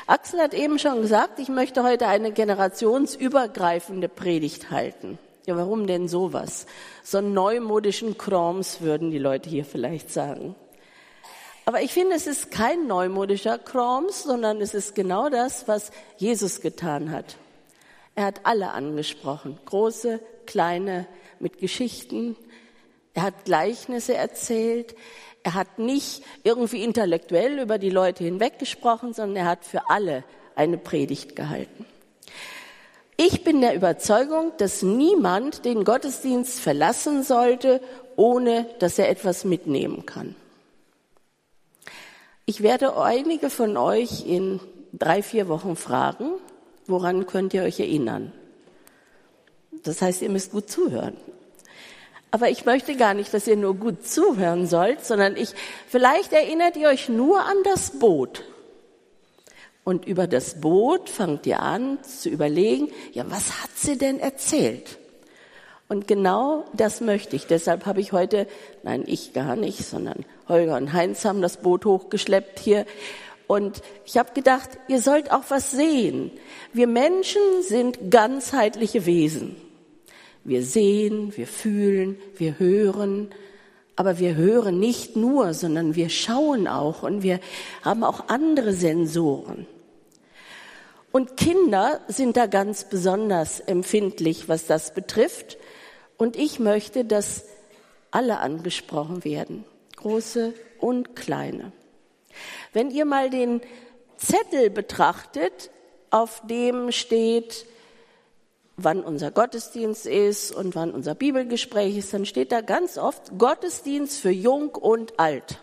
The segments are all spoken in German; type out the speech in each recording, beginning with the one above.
Axel hat eben schon gesagt, ich möchte heute eine generationsübergreifende Predigt halten. Ja, warum denn sowas? So einen neumodischen Krams würden die Leute hier vielleicht sagen. Aber ich finde, es ist kein neumodischer Krams, sondern es ist genau das, was Jesus getan hat. Er hat alle angesprochen, große, kleine, mit Geschichten. Er hat Gleichnisse erzählt. Er hat nicht irgendwie intellektuell über die Leute hinweggesprochen, sondern er hat für alle eine Predigt gehalten. Ich bin der Überzeugung, dass niemand den Gottesdienst verlassen sollte, ohne dass er etwas mitnehmen kann. Ich werde einige von euch in 3-4 Wochen fragen, woran könnt ihr euch erinnern? Das heißt, ihr müsst gut zuhören. Aber ich möchte gar nicht, dass ihr nur gut zuhören sollt, sondern vielleicht erinnert ihr euch nur an das Boot. Und über das Boot fangt ihr an zu überlegen, ja, was hat sie denn erzählt? Und genau das möchte ich. Deshalb habe ich heute, nein, ich gar nicht, sondern Holger und Heinz haben das Boot hochgeschleppt hier. Und ich habe gedacht, ihr sollt auch was sehen. Wir Menschen sind ganzheitliche Wesen. Wir sehen, wir fühlen, wir hören, aber wir hören nicht nur, sondern wir schauen auch und wir haben auch andere Sensoren. Und Kinder sind da ganz besonders empfindlich, was das betrifft. Und ich möchte, dass alle angesprochen werden, große und kleine. Wenn ihr mal den Zettel betrachtet, auf dem steht, wann unser Gottesdienst ist und wann unser Bibelgespräch ist, dann steht da ganz oft Gottesdienst für Jung und Alt.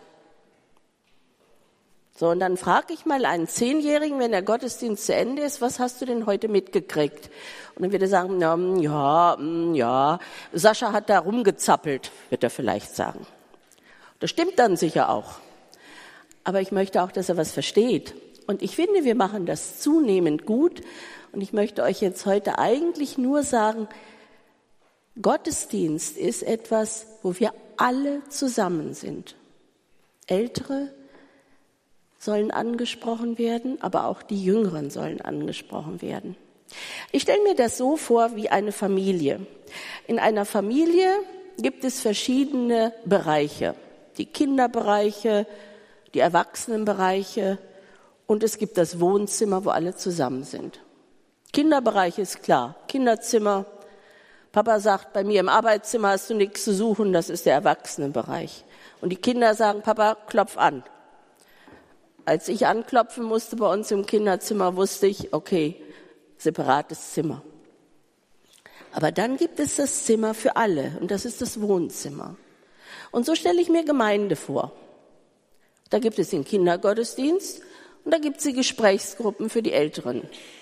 So, und dann frage ich mal einen 10-Jährigen, wenn der Gottesdienst zu Ende ist, was hast du denn heute mitgekriegt? Und dann wird er sagen, ja, Sascha hat da rumgezappelt, wird er vielleicht sagen. Das stimmt dann sicher auch. Aber ich möchte auch, dass er was versteht. Und ich finde, wir machen das zunehmend gut. Und ich möchte euch jetzt heute eigentlich nur sagen, Gottesdienst ist etwas, wo wir alle zusammen sind. Ältere sollen angesprochen werden, aber auch die Jüngeren sollen angesprochen werden. Ich stelle mir das so vor wie eine Familie. In einer Familie gibt es verschiedene Bereiche. Die Kinderbereiche, die Erwachsenenbereiche und es gibt das Wohnzimmer, wo alle zusammen sind. Kinderbereich ist klar, Kinderzimmer. Papa sagt, bei mir im Arbeitszimmer hast du nichts zu suchen, das ist der Erwachsenenbereich. Und die Kinder sagen, Papa, klopf an. Als ich anklopfen musste bei uns im Kinderzimmer, wusste ich, okay, separates Zimmer. Aber dann gibt es das Zimmer für alle und das ist das Wohnzimmer. Und so stelle ich mir Gemeinde vor. Da gibt es den Kindergottesdienst und da gibt es die Gesprächsgruppen für die Älteren.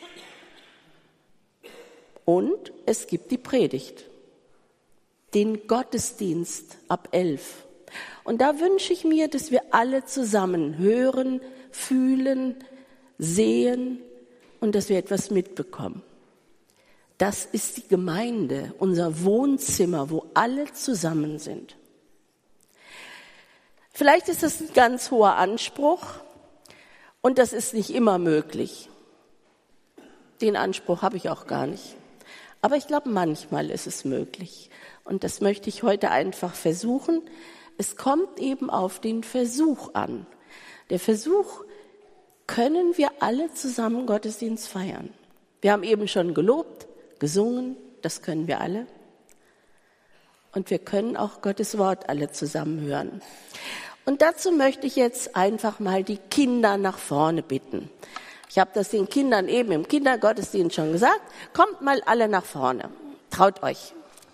Und es gibt die Predigt, den Gottesdienst ab 11. Und da wünsche ich mir, dass wir alle zusammen hören, fühlen, sehen und dass wir etwas mitbekommen. Das ist die Gemeinde, unser Wohnzimmer, wo alle zusammen sind. Vielleicht ist das ein ganz hoher Anspruch und das ist nicht immer möglich. Den Anspruch habe ich auch gar nicht. Aber ich glaube, manchmal ist es möglich. Und das möchte ich heute einfach versuchen. Es kommt eben auf den Versuch an. Der Versuch, können wir alle zusammen Gottesdienst feiern? Wir haben eben schon gelobt, gesungen, das können wir alle. Und wir können auch Gottes Wort alle zusammen hören. Und dazu möchte ich jetzt einfach mal die Kinder nach vorne bitten. Ich habe das den Kindern eben im Kindergottesdienst schon gesagt. Kommt mal alle nach vorne. Traut euch.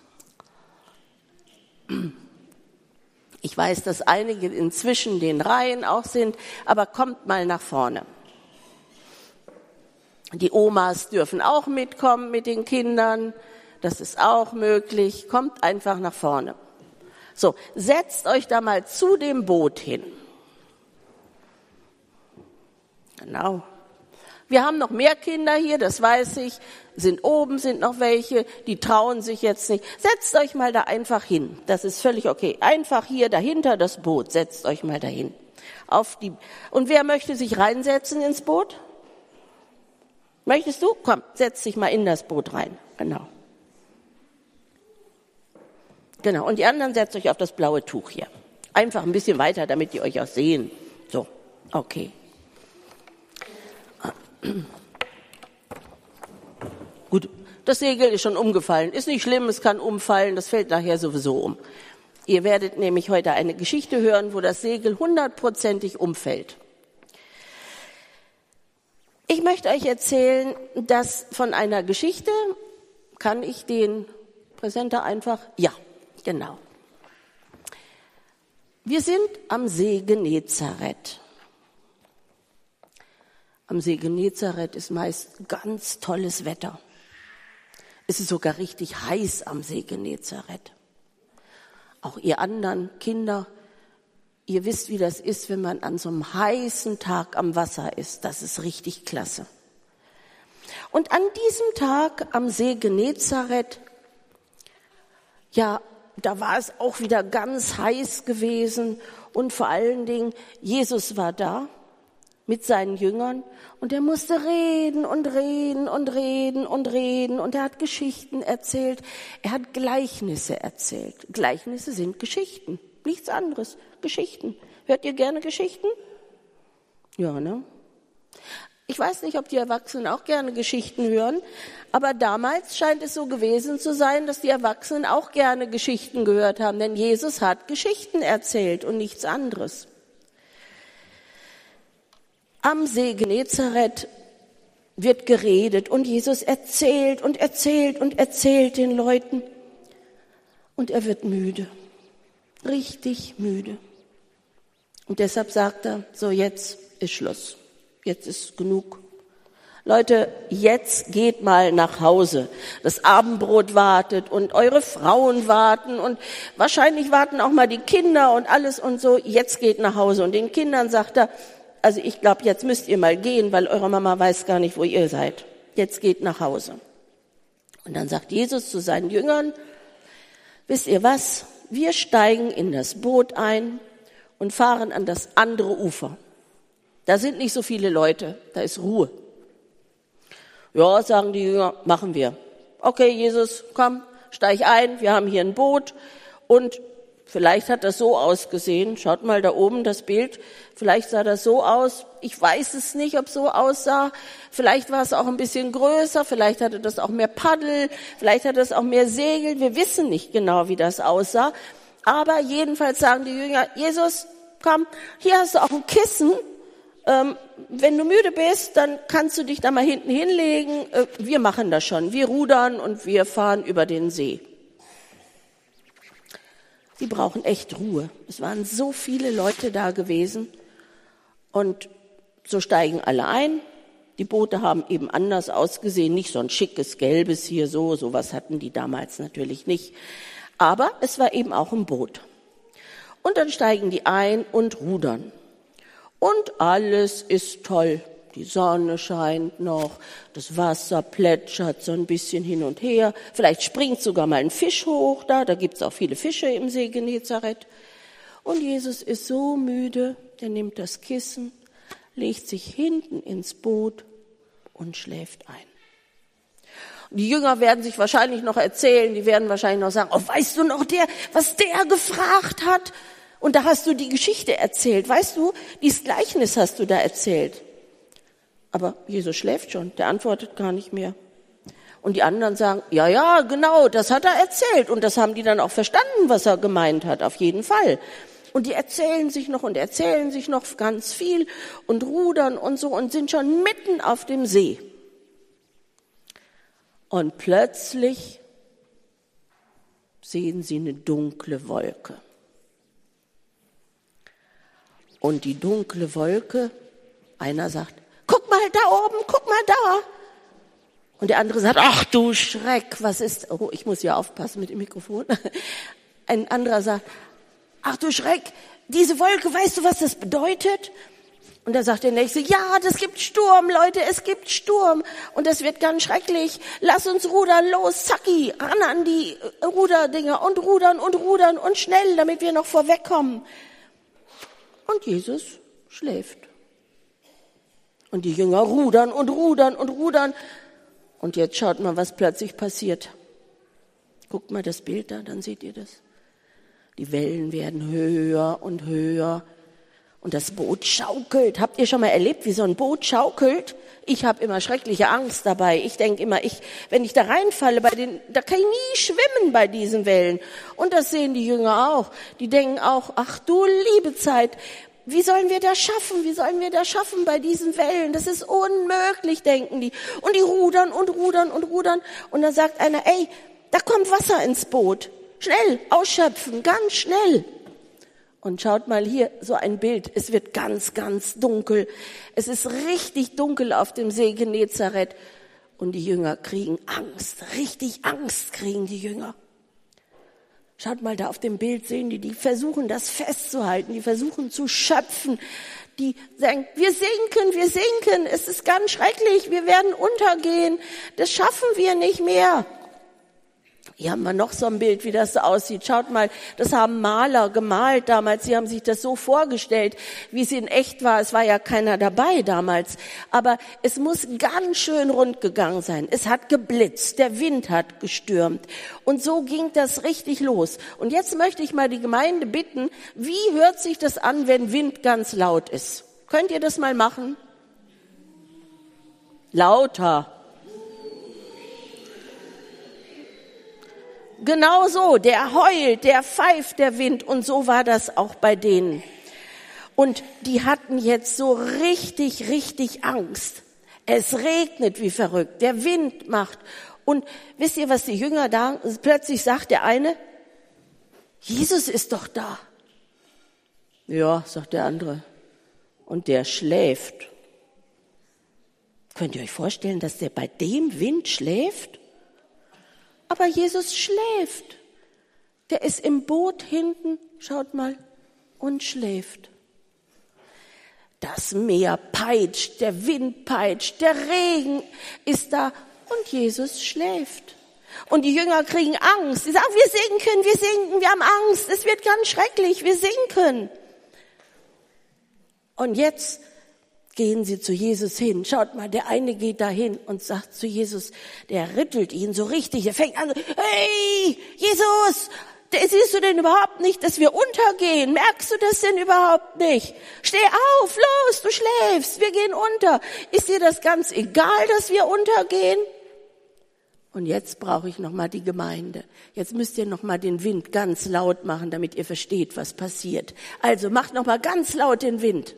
Ich weiß, dass einige inzwischen den Reihen auch sind, aber kommt mal nach vorne. Die Omas dürfen auch mitkommen mit den Kindern. Das ist auch möglich. Kommt einfach nach vorne. So, setzt euch da mal zu dem Boot hin. Genau. Wir haben noch mehr Kinder hier, das weiß ich. Sind oben, sind noch welche, die trauen sich jetzt nicht. Setzt euch mal da einfach hin. Das ist völlig okay. Einfach hier dahinter das Boot. Setzt euch mal dahin. Und wer möchte sich reinsetzen ins Boot? Möchtest du? Komm, setz dich mal in das Boot rein. Genau. Genau, und die anderen setzt euch auf das blaue Tuch hier. Einfach ein bisschen weiter, damit die euch auch sehen. So, okay. Gut, das Segel ist schon umgefallen. Ist nicht schlimm, es kann umfallen, das fällt nachher sowieso um. Ihr werdet nämlich heute eine Geschichte hören, wo das Segel 100%ig umfällt. Ich möchte euch erzählen, dass von einer Geschichte, kann ich den Präsenter einfach? Ja, genau. Wir sind am See Genezareth. Am See Genezareth ist meist ganz tolles Wetter. Es ist sogar richtig heiß am See Genezareth. Auch ihr anderen Kinder, ihr wisst, wie das ist, wenn man an so einem heißen Tag am Wasser ist. Das ist richtig klasse. Und an diesem Tag am See Genezareth, ja, da war es auch wieder ganz heiß gewesen und vor allen Dingen, Jesus war da mit seinen Jüngern und er musste reden und reden und reden und reden und er hat Geschichten erzählt, er hat Gleichnisse erzählt. Gleichnisse sind Geschichten, nichts anderes, Geschichten. Hört ihr gerne Geschichten? Ja, ne? Ich weiß nicht, ob die Erwachsenen auch gerne Geschichten hören, aber damals scheint es so gewesen zu sein, dass die Erwachsenen auch gerne Geschichten gehört haben, denn Jesus hat Geschichten erzählt und nichts anderes. Am See Genezareth wird geredet und Jesus erzählt und erzählt und erzählt den Leuten und er wird müde, richtig müde. Und deshalb sagt er, so jetzt ist Schluss. Jetzt ist genug. Leute, jetzt geht mal nach Hause. Das Abendbrot wartet und eure Frauen warten und wahrscheinlich warten auch mal die Kinder und alles und so. Jetzt geht nach Hause. Und den Kindern sagt er, also ich glaube, jetzt müsst ihr mal gehen, weil eure Mama weiß gar nicht, wo ihr seid. Jetzt geht nach Hause. Und dann sagt Jesus zu seinen Jüngern, wisst ihr was? Wir steigen in das Boot ein und fahren an das andere Ufer. Da sind nicht so viele Leute, da ist Ruhe. Ja, sagen die Jünger, machen wir. Okay, Jesus, komm, steig ein, wir haben hier ein Boot. Und vielleicht hat das so ausgesehen, schaut mal da oben das Bild, vielleicht sah das so aus, ich weiß es nicht, ob es so aussah. Vielleicht war es auch ein bisschen größer, vielleicht hatte das auch mehr Paddel, vielleicht hatte es auch mehr Segel, wir wissen nicht genau, wie das aussah. Aber jedenfalls sagen die Jünger, Jesus, komm, hier hast du auch ein Kissen. Wenn du müde bist, dann kannst du dich da mal hinten hinlegen. Wir machen das schon. Wir rudern und wir fahren über den See. Die brauchen echt Ruhe. Es waren so viele Leute da gewesen. Und so steigen alle ein. Die Boote haben eben anders ausgesehen. Nicht so ein schickes gelbes hier so. Sowas hatten die damals natürlich nicht. Aber es war eben auch ein Boot. Und dann steigen die ein und rudern. Und alles ist toll. Die Sonne scheint noch, das Wasser plätschert so ein bisschen hin und her. Vielleicht springt sogar mal ein Fisch hoch da gibt's auch viele Fische im See Genezareth. Und Jesus ist so müde, der nimmt das Kissen, legt sich hinten ins Boot und schläft ein. Die Jünger werden sich wahrscheinlich noch erzählen, die werden wahrscheinlich noch sagen, oh, weißt du noch was der gefragt hat? Und da hast du die Geschichte erzählt, weißt du, dieses Gleichnis hast du da erzählt. Aber Jesus schläft schon, der antwortet gar nicht mehr. Und die anderen sagen, ja, genau, das hat er erzählt. Und das haben die dann auch verstanden, was er gemeint hat, auf jeden Fall. Und die erzählen sich noch ganz viel und rudern und so und sind schon mitten auf dem See. Und plötzlich sehen sie eine dunkle Wolke. Und die dunkle Wolke, einer sagt, guck mal da oben, guck mal da. Und der andere sagt, ach du Schreck, was ist, oh, ich muss ja aufpassen mit dem Mikrofon. Ein anderer sagt, ach du Schreck, diese Wolke, weißt du, was das bedeutet? Und da sagt der Nächste, ja, das gibt Sturm, Leute, es gibt Sturm. Und das wird ganz schrecklich. Lass uns rudern, los, zacki, ran an die Ruderdinger und rudern und schnell, damit wir noch vorwegkommen. Und Jesus schläft. Und die Jünger rudern und rudern und rudern. Und jetzt schaut mal, was plötzlich passiert. Guckt mal das Bild da, dann seht ihr das. Die Wellen werden höher und höher. Und das Boot schaukelt. Habt ihr schon mal erlebt, wie so ein Boot schaukelt? Ich habe immer schreckliche Angst dabei. Ich denke immer, wenn ich da reinfalle, da kann ich nie schwimmen bei diesen Wellen. Und das sehen die Jünger auch. Die denken auch, ach du liebe Zeit, wie sollen wir das schaffen? Wie sollen wir das schaffen bei diesen Wellen? Das ist unmöglich, denken die. Und die rudern und rudern und rudern. Und dann sagt einer, ey, da kommt Wasser ins Boot. Schnell, ausschöpfen, ganz schnell. Und schaut mal hier, so ein Bild. Es wird ganz, ganz dunkel. Es ist richtig dunkel auf dem See Genezareth. Und die Jünger kriegen Angst. Richtig Angst kriegen die Jünger. Schaut mal, da auf dem Bild sehen die versuchen das festzuhalten. Die versuchen zu schöpfen. Die sagen, wir sinken. Es ist ganz schrecklich. Wir werden untergehen. Das schaffen wir nicht mehr. Hier haben wir noch so ein Bild, wie das so aussieht. Schaut mal, das haben Maler gemalt damals. Sie haben sich das so vorgestellt, wie es in echt war. Es war ja keiner dabei damals. Aber es muss ganz schön rund gegangen sein. Es hat geblitzt, der Wind hat gestürmt. Und so ging das richtig los. Und jetzt möchte ich mal die Gemeinde bitten, wie hört sich das an, wenn Wind ganz laut ist? Könnt ihr das mal machen? Lauter. Genau so, der heult, der pfeift der Wind und so war das auch bei denen. Und die hatten jetzt so richtig, richtig Angst. Es regnet wie verrückt, der Wind macht. Und wisst ihr, was die Jünger da, plötzlich sagt der eine, Jesus ist doch da. Ja, sagt der andere. Und der schläft. Könnt ihr euch vorstellen, dass der bei dem Wind schläft? Aber Jesus schläft. Der ist im Boot hinten, schaut mal, und schläft. Das Meer peitscht, der Wind peitscht, der Regen ist da und Jesus schläft. Und die Jünger kriegen Angst. Sie sagen, wir sinken, wir haben Angst, es wird ganz schrecklich, wir sinken. Und jetzt gehen sie zu Jesus hin. Schaut mal, der eine geht da hin und sagt zu Jesus, der rüttelt ihn so richtig. Er fängt an, hey, Jesus, siehst du denn überhaupt nicht, dass wir untergehen? Merkst du das denn überhaupt nicht? Steh auf, los, du schläfst, wir gehen unter. Ist dir das ganz egal, dass wir untergehen? Und jetzt brauche ich nochmal die Gemeinde. Jetzt müsst ihr nochmal den Wind ganz laut machen, damit ihr versteht, was passiert. Also macht nochmal ganz laut den Wind.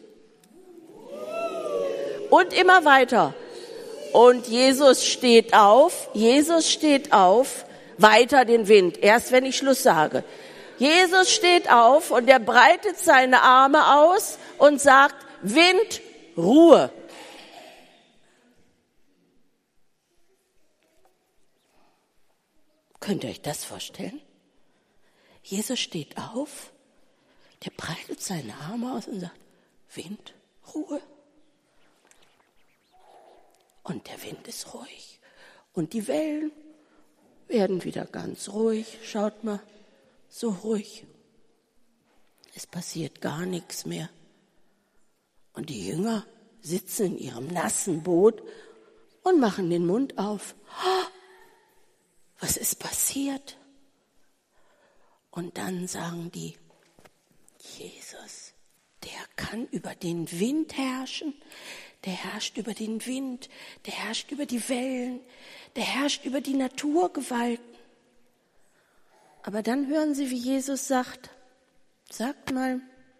Und immer weiter. Und Jesus steht auf, weiter den Wind, erst wenn ich Schluss sage. Jesus steht auf und er breitet seine Arme aus und sagt, Wind, Ruhe. Könnt ihr euch das vorstellen? Jesus steht auf, der breitet seine Arme aus und sagt, Wind, Ruhe. Und der Wind ist ruhig. Und die Wellen werden wieder ganz ruhig. Schaut mal, so ruhig. Es passiert gar nichts mehr. Und die Jünger sitzen in ihrem nassen Boot und machen den Mund auf. Was ist passiert? Und dann sagen die, Jesus, der kann über den Wind herrschen. Der herrscht über den Wind, der herrscht über die Wellen, der herrscht über die Naturgewalten. Aber dann hören sie, wie Jesus sagt mal,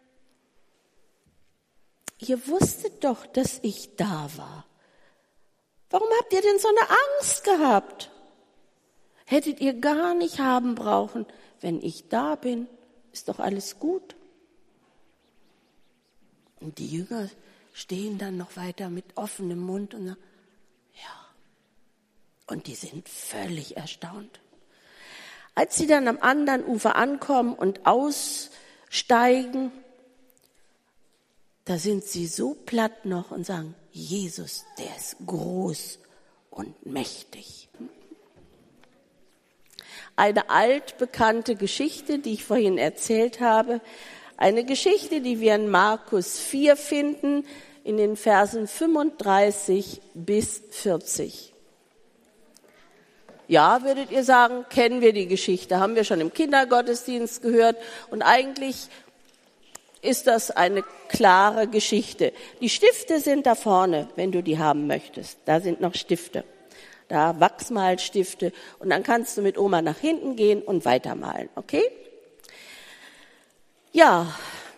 ihr wusstet doch, dass ich da war. Warum habt ihr denn so eine Angst gehabt? Hättet ihr gar nicht haben brauchen. Wenn ich da bin, ist doch alles gut. Und die Jünger stehen dann noch weiter mit offenem Mund und sagen, ja. Und die sind völlig erstaunt. Als sie dann am anderen Ufer ankommen und aussteigen, da sind sie so platt noch und sagen, Jesus, der ist groß und mächtig. Eine altbekannte Geschichte, die ich vorhin erzählt habe, eine Geschichte, die wir in Markus 4 finden, in den Versen 35 bis 40. Ja, würdet ihr sagen, kennen wir die Geschichte, haben wir schon im Kindergottesdienst gehört und eigentlich ist das eine klare Geschichte. Die Stifte sind da vorne, wenn du die haben möchtest. Da sind noch Stifte. Da Wachsmalstifte und dann kannst du mit Oma nach hinten gehen und weitermalen, okay? Ja,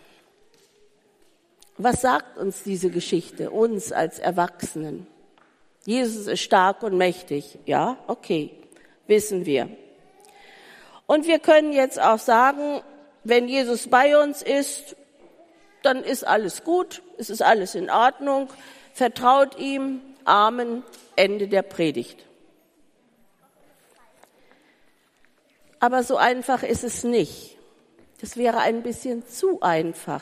was sagt uns diese Geschichte, uns als Erwachsenen? Jesus ist stark und mächtig, ja, okay, wissen wir. Und wir können jetzt auch sagen, wenn Jesus bei uns ist, dann ist alles gut, es ist alles in Ordnung, vertraut ihm, Amen, Ende der Predigt. Aber so einfach ist es nicht. Das wäre ein bisschen zu einfach.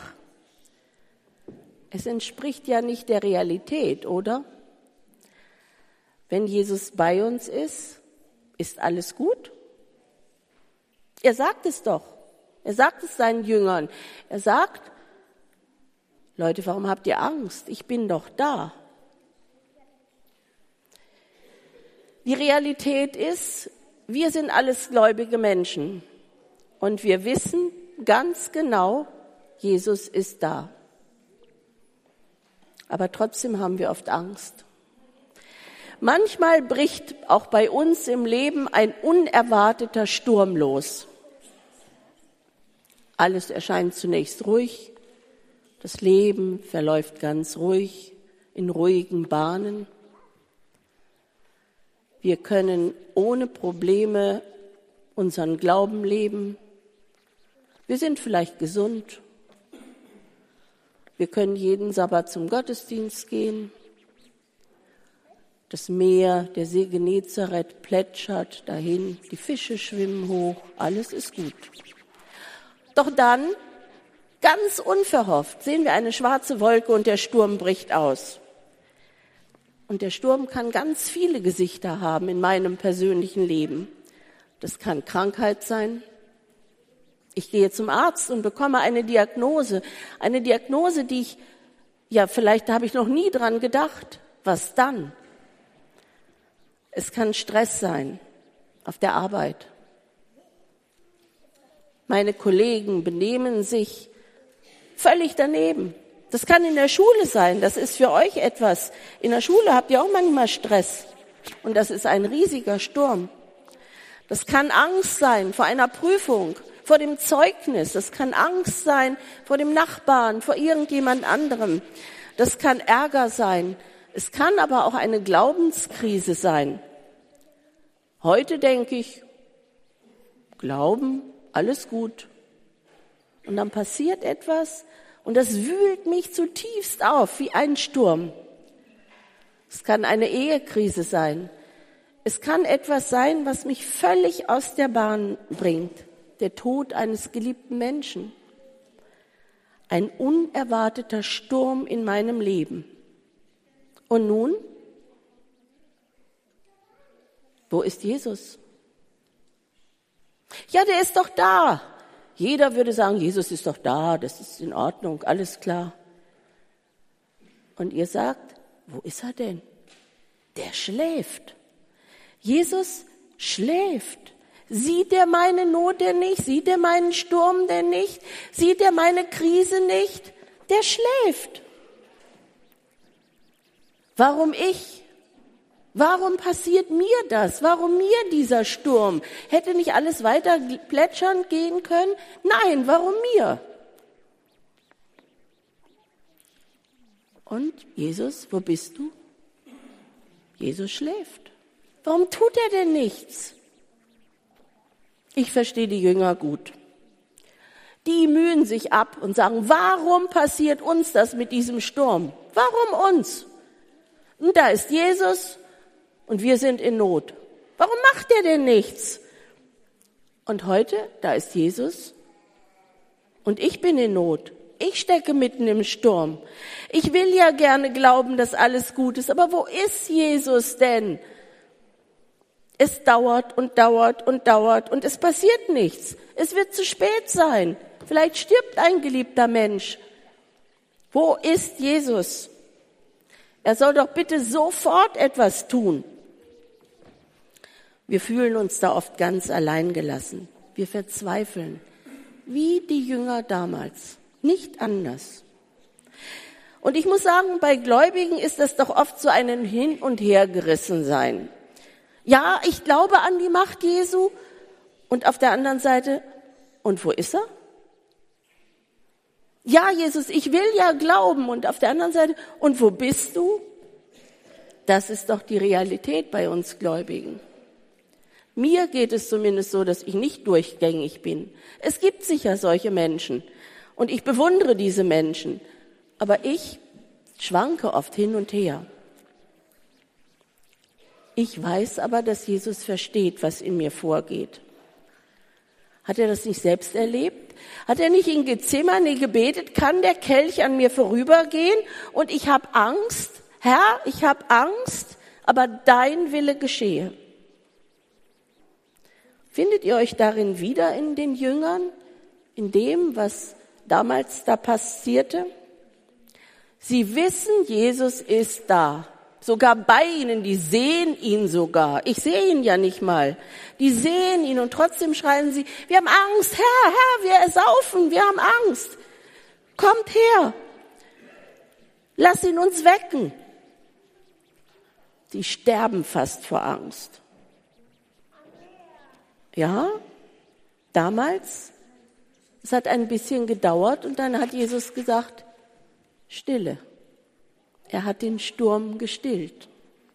Es entspricht ja nicht der Realität, oder? Wenn Jesus bei uns ist alles gut? Er sagt es doch. Er sagt es seinen Jüngern. Er sagt, Leute, warum habt ihr Angst? Ich bin doch da. Die Realität ist, wir sind alles gläubige Menschen und wir wissen ganz genau, Jesus ist da. Aber trotzdem haben wir oft Angst. Manchmal bricht auch bei uns im Leben ein unerwarteter Sturm los. Alles erscheint zunächst ruhig. Das Leben verläuft ganz ruhig, in ruhigen Bahnen. Wir können ohne Probleme unseren Glauben leben. Wir sind vielleicht gesund. Wir können jeden Sabbat zum Gottesdienst gehen. Das Meer, der See Genezareth plätschert dahin, die Fische schwimmen hoch, alles ist gut. Doch dann, ganz unverhofft, sehen wir eine schwarze Wolke und der Sturm bricht aus. Und der Sturm kann ganz viele Gesichter haben in meinem persönlichen Leben. Das kann Krankheit sein. Ich gehe zum Arzt und bekomme eine Diagnose, die vielleicht habe ich noch nie dran gedacht. Was dann? Es kann Stress sein auf der Arbeit. Meine Kollegen benehmen sich völlig daneben. Das kann in der Schule sein, das ist für euch etwas. In der Schule habt ihr auch manchmal Stress und das ist ein riesiger Sturm. Das kann Angst sein vor einer Prüfung, vor dem Zeugnis. Das kann Angst sein vor dem Nachbarn, vor irgendjemand anderem. Das kann Ärger sein. Es kann aber auch eine Glaubenskrise sein. Heute denke ich, Glauben, alles gut. Und dann passiert etwas und das wühlt mich zutiefst auf wie ein Sturm. Es kann eine Ehekrise sein. Es kann etwas sein, was mich völlig aus der Bahn bringt. Der Tod eines geliebten Menschen. Ein unerwarteter Sturm in meinem Leben. Und nun? Wo ist Jesus? Ja, der ist doch da. Jeder würde sagen, Jesus ist doch da, das ist in Ordnung, alles klar. Und ihr sagt, wo ist er denn? Der schläft. Jesus schläft. Sieht er meine Not denn nicht? Sieht er meinen Sturm denn nicht? Sieht er meine Krise nicht? Der schläft. Warum ich? Warum passiert mir das? Warum mir dieser Sturm? Hätte nicht alles weiter plätschernd gehen können? Nein, warum mir? Und Jesus, wo bist du? Jesus schläft. Warum tut er denn nichts? Ich verstehe die Jünger gut. Die mühen sich ab und sagen, warum passiert uns das mit diesem Sturm? Warum uns? Und da ist Jesus und wir sind in Not. Warum macht er denn nichts? Und heute, da ist Jesus und ich bin in Not. Ich stecke mitten im Sturm. Ich will ja gerne glauben, dass alles gut ist, aber wo ist Jesus denn? Es dauert und dauert und dauert und es passiert nichts. Es wird zu spät sein. Vielleicht stirbt ein geliebter Mensch. Wo ist Jesus? Er soll doch bitte sofort etwas tun. Wir fühlen uns da oft ganz allein gelassen. Wir verzweifeln, wie die Jünger damals, nicht anders. Und ich muss sagen, bei Gläubigen ist das doch oft so ein Hin- und Hergerissensein. Ja, ich glaube an die Macht Jesu. Und auf der anderen Seite, und wo ist er? Ja, Jesus, ich will ja glauben. Und auf der anderen Seite, und wo bist du? Das ist doch die Realität bei uns Gläubigen. Mir geht es zumindest so, dass ich nicht durchgängig bin. Es gibt sicher solche Menschen. Und ich bewundere diese Menschen. Aber ich schwanke oft hin und her. Ich weiß aber, dass Jesus versteht, was in mir vorgeht. Hat er das nicht selbst erlebt? Hat er nicht in Gethsemane gebetet, kann der Kelch an mir vorübergehen und ich habe Angst? Herr, ich habe Angst, aber dein Wille geschehe. Findet ihr euch darin wieder in den Jüngern, in dem, was damals da passierte? Sie wissen, Jesus ist da. Sogar bei ihnen, die sehen ihn sogar. Ich sehe ihn ja nicht mal. Die sehen ihn und trotzdem schreien sie, wir haben Angst, Herr, wir ersaufen, wir haben Angst. Kommt her, lass ihn uns wecken. Die sterben fast vor Angst. Ja, damals, es hat ein bisschen gedauert und dann hat Jesus gesagt, Stille. Er hat den Sturm gestillt.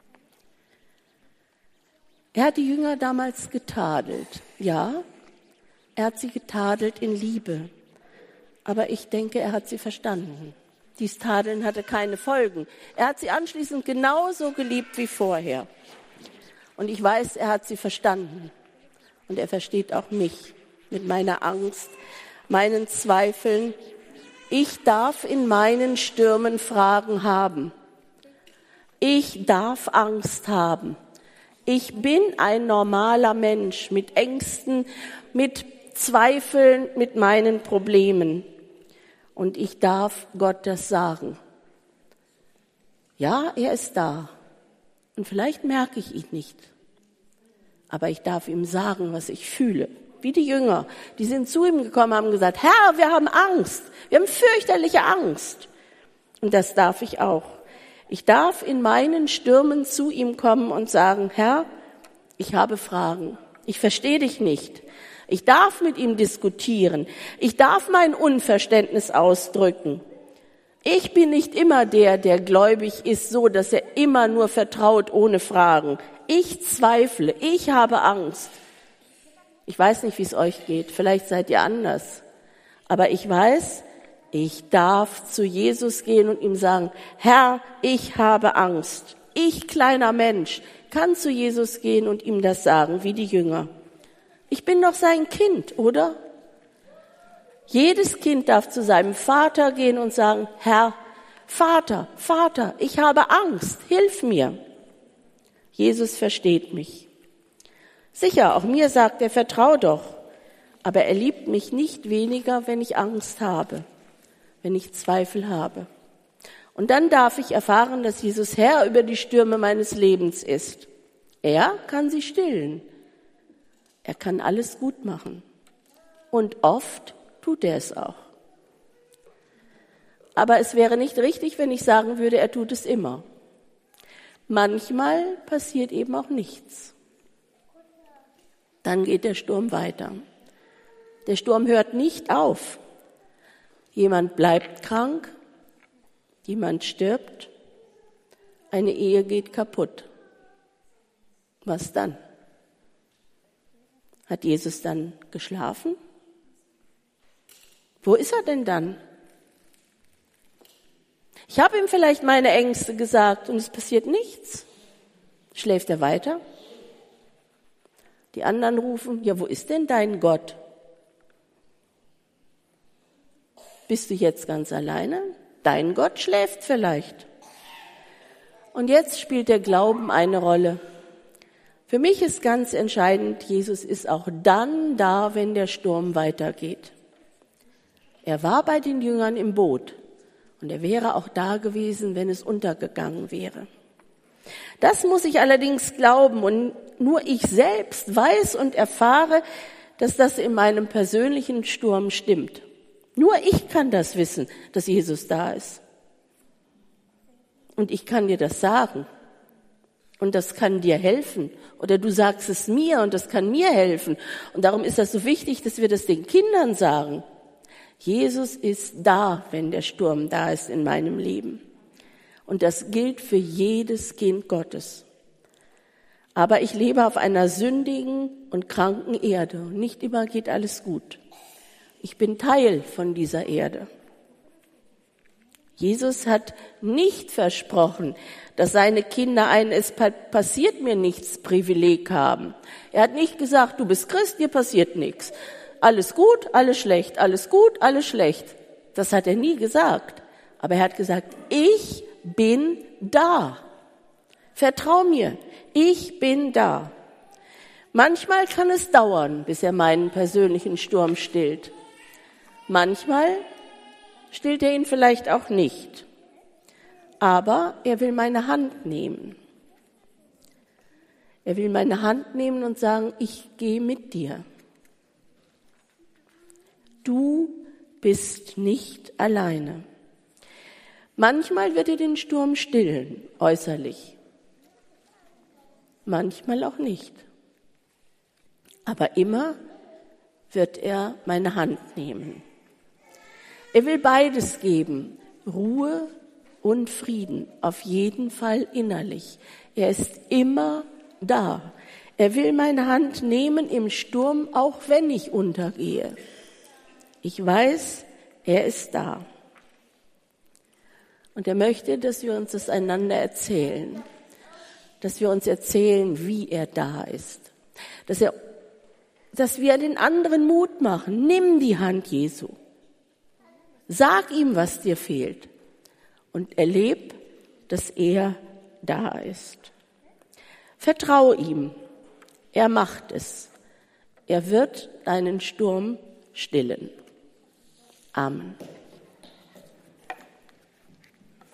Er hat die Jünger damals getadelt. Ja, er hat sie getadelt in Liebe. Aber ich denke, er hat sie verstanden. Dies Tadeln hatte keine Folgen. Er hat sie anschließend genauso geliebt wie vorher. Und ich weiß, er hat sie verstanden. Und er versteht auch mich mit meiner Angst, meinen Zweifeln. Ich darf in meinen Stürmen Fragen haben. Ich darf Angst haben. Ich bin ein normaler Mensch mit Ängsten, mit Zweifeln, mit meinen Problemen. Und ich darf Gott das sagen. Ja, er ist da. Und vielleicht merke ich ihn nicht. Aber ich darf ihm sagen, was ich fühle. Wie die Jünger, die sind zu ihm gekommen, haben gesagt, Herr, wir haben Angst. Wir haben fürchterliche Angst. Und das darf ich auch. Ich darf in meinen Stürmen zu ihm kommen und sagen, Herr, ich habe Fragen. Ich verstehe dich nicht. Ich darf mit ihm diskutieren. Ich darf mein Unverständnis ausdrücken. Ich bin nicht immer der gläubig ist, so dass er immer nur vertraut ohne Fragen. Ich zweifle. Ich habe Angst. Ich weiß nicht, wie es euch geht. Vielleicht seid ihr anders. Aber ich weiß, ich darf zu Jesus gehen und ihm sagen, Herr, ich habe Angst. Ich, kleiner Mensch, kann zu Jesus gehen und ihm das sagen, wie die Jünger. Ich bin doch sein Kind, oder? Jedes Kind darf zu seinem Vater gehen und sagen, Herr, Vater, Vater, ich habe Angst, hilf mir. Jesus versteht mich. Sicher, auch mir sagt er, vertrau doch. Aber er liebt mich nicht weniger, wenn ich Angst habe, wenn ich Zweifel habe. Und dann darf ich erfahren, dass Jesus Herr über die Stürme meines Lebens ist. Er kann sie stillen. Er kann alles gut machen. Und oft tut er es auch. Aber es wäre nicht richtig, wenn ich sagen würde, er tut es immer. Manchmal passiert eben auch nichts. Dann geht der Sturm weiter. Der Sturm hört nicht auf. Jemand bleibt krank, jemand stirbt, eine Ehe geht kaputt. Was dann? Hat Jesus dann geschlafen? Wo ist er denn dann? Ich habe ihm vielleicht meine Ängste gesagt und es passiert nichts. Schläft er weiter? Die anderen rufen, ja, wo ist denn dein Gott? Bist du jetzt ganz alleine? Dein Gott schläft vielleicht. Und jetzt spielt der Glauben eine Rolle. Für mich ist ganz entscheidend, Jesus ist auch dann da, wenn der Sturm weitergeht. Er war bei den Jüngern im Boot Und er wäre auch da gewesen, wenn es untergegangen wäre. Das muss ich allerdings glauben und nur ich selbst weiß und erfahre, dass das in meinem persönlichen Sturm stimmt. Nur ich kann das wissen, dass Jesus da ist. Und ich kann dir das sagen. Und das kann dir helfen. Oder du sagst es mir und das kann mir helfen. Und darum ist das so wichtig, dass wir das den Kindern sagen. Jesus ist da, wenn der Sturm da ist in meinem Leben. Und das gilt für jedes Kind Gottes. Aber ich lebe auf einer sündigen und kranken Erde. Und nicht immer geht alles gut. Ich bin Teil von dieser Erde. Jesus hat nicht versprochen, dass seine Kinder ein "Es passiert mir nichts" Privileg haben. Er hat nicht gesagt, du bist Christ, dir passiert nichts. Alles gut, alles schlecht, alles gut, alles schlecht. Das hat er nie gesagt. Aber er hat gesagt, ich bin da. Vertrau mir, ich bin da. Manchmal kann es dauern, bis er meinen persönlichen Sturm stillt. Manchmal stillt er ihn vielleicht auch nicht. Aber er will meine Hand nehmen. Er will meine Hand nehmen und sagen, ich gehe mit dir. Du bist nicht alleine. Manchmal wird er den Sturm stillen, äußerlich. Manchmal auch nicht. Aber immer wird er meine Hand nehmen. Er will beides geben, Ruhe und Frieden, auf jeden Fall innerlich. Er ist immer da. Er will meine Hand nehmen im Sturm, auch wenn ich untergehe. Ich weiß, er ist da. Und er möchte, dass wir uns das einander erzählen. Dass wir uns erzählen, wie er da ist. Dass wir den anderen Mut machen. Nimm die Hand Jesu. Sag ihm, was dir fehlt. Und erleb, dass er da ist. Vertrau ihm. Er macht es. Er wird deinen Sturm stillen. Amen.